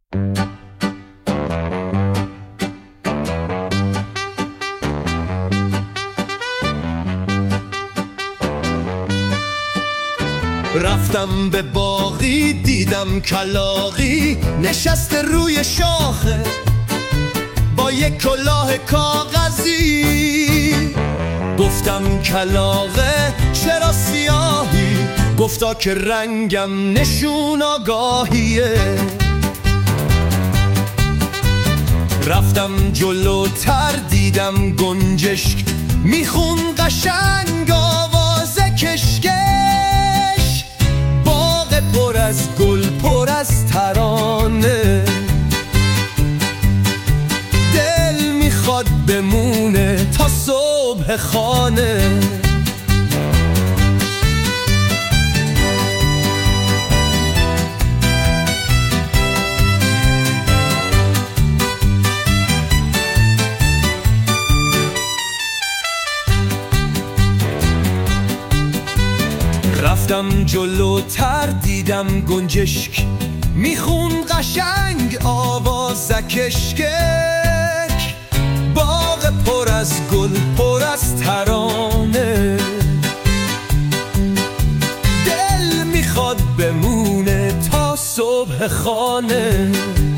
رفتم به باغی دیدم کلاغی نشسته روی شاخه با یک کلاه کاغذی. گفتم کلاغه چرا سیاهی؟ گفتا که رنگم نشون آگاهیه. رفتم جلوتر دیدم گنجشک میخون قشنگ آواز کشکش. باغ پر از گل پر از ترانه، دل میخواد بمونه تا صبح خانه. رفتم جلوتر دیدم گنجشک میخون قشنگ آواز کشکش. باغ پر از گل پر از ترانه، دل میخواد بمونه تا صبح خانه.